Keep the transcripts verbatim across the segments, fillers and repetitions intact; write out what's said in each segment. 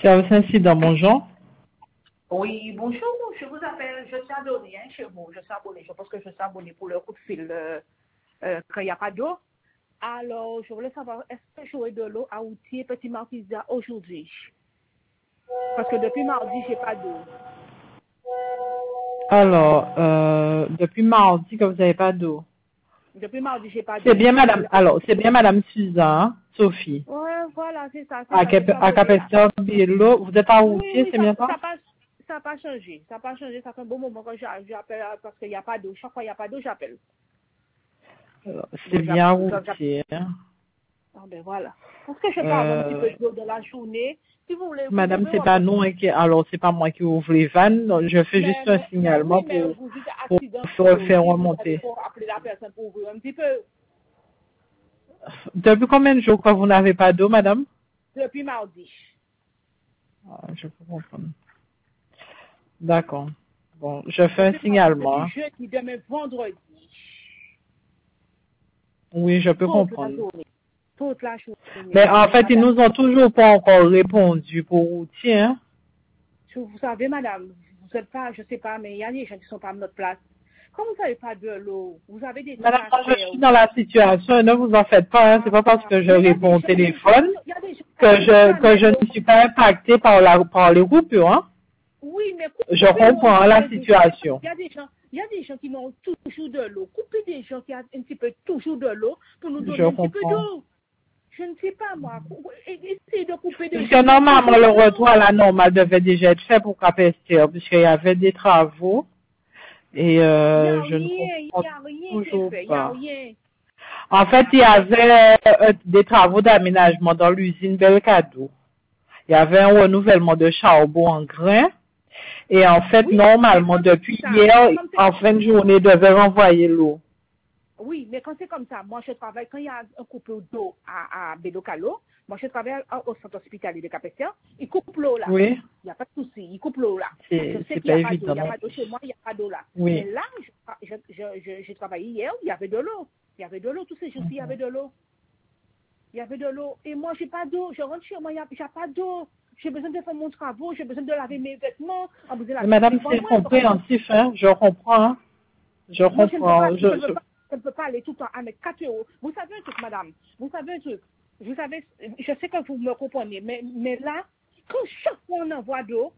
Service incident, bonjour. Oui, bonjour, je vous appelle, je suis abonnée hein, chez vous, je suis abonnée, je pense que je suis abonnée pour le coup de fil euh, euh, quand il n'y a pas d'eau. Alors, je voulais savoir, est-ce que j'aurai de l'eau à Outier, Petit Martisa aujourd'hui? Parce que depuis mardi, j'ai pas d'eau. Alors, euh, depuis mardi que vous n'avez pas d'eau. Depuis mardi, j'ai pas C'est d'eau. bien Je madame, voulais... alors, c'est bien madame Suzanne, Sophie. Ouais, voilà, c'est ça, c'est À, ça, je Cap suis à abonnée là. Capestor, Bello, vous êtes à Oui, Routier, oui, c'est ça bien ça? n'a pas, ça pas changé, ça n'a pas changé, ça fait un bon moment que j'a- j'appelle euh, parce qu'il n'y a pas d'eau. Chaque fois qu'il n'y a pas d'eau, j'appelle. Alors, c'est Donc, bien j'appelle. Routier. Hein. Ah ben voilà. Parce que je peux avoir un petit peu Euh, d'eau de la journée. Si vous voulez, vous madame, pouvez c'est pas remettre. nous, hein, qui, alors c'est pas moi qui ouvre les vannes, donc je fais Mais, juste un mais, mais signalement oui, mais pour, vous dites pour accident se d'eau. faire Si vous avez remonter. pour appeler la personne pour ouvrir un petit peu. Depuis combien de jours que vous n'avez pas d'eau, madame? Depuis mardi. Ah, je peux comprendre. D'accord. Bon, je fais un Depuis mardi, signalement. depuis Hein. jeudi, demain vendredi. Oui, je peux Toute la comprendre. journée. Toute la Mais journée, en fait, ils madame. nous ont toujours pas encore répondu pour routier. Hein. Vous savez, madame, vous êtes pas, je sais pas, mais il y a des gens qui sont pas à notre place. Comme vous n'avez pas de l'eau, vous avez des trucs Madame, à moi, je faire. suis dans la situation et ne vous en faites pas. Hein. C'est pas parce Ah, que je mais il y a réponds des au gens, il y a des gens, téléphone il y a des gens qui que n'ont je que jamais je d'eau. ne suis pas impactée par la par les coupures. Hein. Oui, mais Je coupez l'eau un comprends petit la peu des gens. situation. Il y a des gens, il y a des gens qui n'ont toujours de l'eau. Coupez des gens qui ont un petit peu toujours de l'eau pour nous Je donner un petit peu comprends. d'eau. Je ne sais pas, moi. Essayez de couper des Puisque gens qui ont normalement toujours le de l'eau. retour à la normale devait déjà être fait pour Capester, puisqu'il y avait des travaux et Il n'y a euh, je ne rien, il comprends n'y a rien qui est toujours fait. Il n'y a pas. rien. En fait, il y avait euh, des travaux d'aménagement dans l'usine Belcado. Il y avait un renouvellement de charbon en grain. Et en fait, Oui, mais normalement, quand c'est comme depuis ça, hier, comme c'est en comme fin de journée, ils devaient renvoyer l'eau. Oui, mais quand c'est comme ça, moi je travaille, quand il y a un couple d'eau à, à Bédocalo, moi je travaille à- au centre hospitalier de Capestia, il coupe l'eau là. Oui, Il n'y a pas de souci, il coupe l'eau là. Je c'est sais c'est qu'il n'y pas a pas d'eau, il évident n'y a non pas d'eau chez plus. moi, il n'y a pas d'eau là. Mais Oui. là, je, je, je, je, j'ai travaillé hier, il y avait de l'eau. Il y avait de l'eau, tous ces jours-ci, il y avait de l'eau. Il y avait de l'eau. Et moi, j'ai pas d'eau. Je rentre chez moi, il n'y a, j'ai pas d'eau. J'ai besoin de faire mon travail, j'ai besoin de laver mes vêtements, en besoin de Mais laver madame, pour c'est moi. compréhensif, hein. Je comprends, hein. Je Moi, je ne peux pas, comprends. je ne Je, peux je... pas, je ne peux pas aller tout le temps à mes quatre euros. Vous savez un truc, madame. Vous savez un truc. Vous savez, je sais que vous me comprenez, mais, mais là, quand chaque fois on envoie d'eau,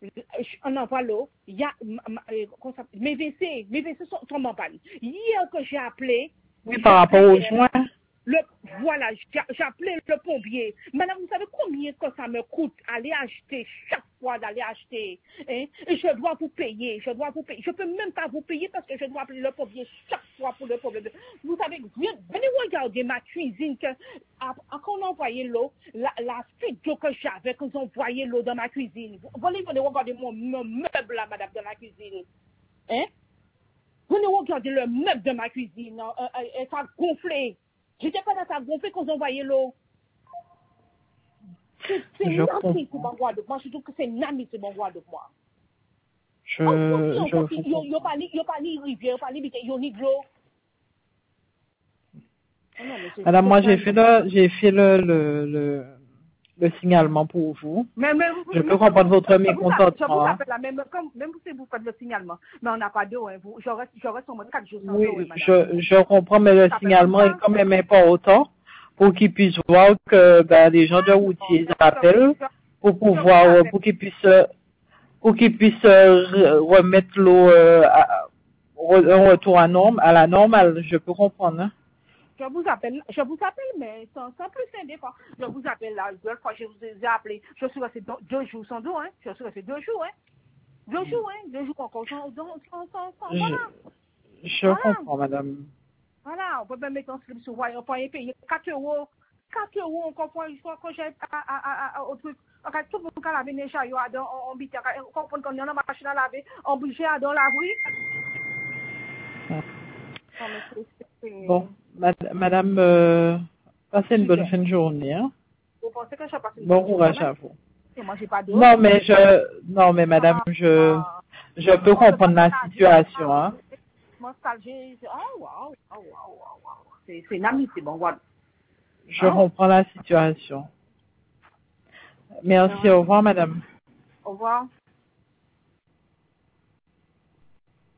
on envoie l'eau, il y a, ma- ma- euh, comment ça- mes W C, mes W C sont, sont en panne. Hier que j'ai appelé, Oui, j'ai par rapport appelé aux hier, joints. le, voilà, j'ai j'ai appelé le pompier. Madame, vous savez combien que ça me coûte aller acheter, chaque fois d'aller acheter, hein? Et je dois vous payer, je dois vous payer. Je peux même pas vous payer parce que je dois appeler le pompier chaque fois pour le problème. Vous savez, venez venez regarder ma cuisine, que, à- à- quand on a envoyé l'eau, la, la fuite d'eau que j'avais quand ils ont envoyé l'eau dans ma cuisine. Vous venez, venez regarder mon, mon meuble là, madame, dans la cuisine. Hein? Venez regarder le meuble de ma cuisine, euh, euh, euh, ça a gonflé. J'étais pas dans ça gonflé quand ils ont envoyé l'eau. C'est c'est Je nami, c'est comprends. mon roi de moi. Je trouve que c'est nami, c'est mon roi de moi. En sorti, Je, en je sorti, vous il n'y a comprends. pas ni rivière, il n'y a pas ni rivière, pas ni bité, il n'y a ni de l'eau. Oh non, mais c'est Madame, c'est moi, pas j'ai fait non. le, j'ai fait le, le, le, le signalement pour vous. Mais, mais, Je mais peux je, comprendre vous, votre je, vous appelle, je vous mécontentement, hein. appelle la même, comme, même si vous faites le signalement, mais on n'a pas d'eau, hein, vous, je reste, je reste au moins quatre jours sans eau, hein, Oui, madame. je, je comprends, mais Je le t'appelle comme signalement est ça. quand même important pour qu'ils puissent voir que ben, les gens de Ah, non, routier mais je, appellent je, pour je vous pouvoir, euh, appelle. pour qu'ils puissent, euh, pour qu'ils puissent euh, re- remettre l'eau euh, à- re- un retour à norme, à la normale. Je peux comprendre. Hein. Je vous appelle, je vous appelle, mais sans, sans plus hein, des fois. Je vous appelle la deux fois, je vous ai appelé. Je suis resté deux, deux jours sans dos, hein. Je suis resté deux jours, hein. Deux jours, hein. Deux jours encore sans, sans, sans, sans, sans- Je, voilà. je Voilà. comprends, madame. Voilà. On peut même mettre un slip sur voie, on peut y payer quatre euros. quatre euros encore pour une fois quand j'ai à, à, à, à, au truc. Ok, tout le monde qui a lavé les chariots, on, on bite, on comprend qu'on y a une machine à laver, on bouge dans la rue. Non, mais c'est, c'est, Bon, c'est, mad- madame, euh, passez une bonne super. fin de journée. Hein. Vous pensez que je passe une Bon bonne journée courage même? à vous. Et moi, j'ai pas d'eau. Non, mais je, non, mais madame, Ah, je, ah. je peux On peut pas comprendre la partager, situation. ah, Hein. nostalgie. Ah, waouh, waouh, waouh, waouh, waouh. C'est, c'est une amie, c'est bon, voilà. Je Hein? comprends la situation. Merci, au revoir, madame. Au revoir.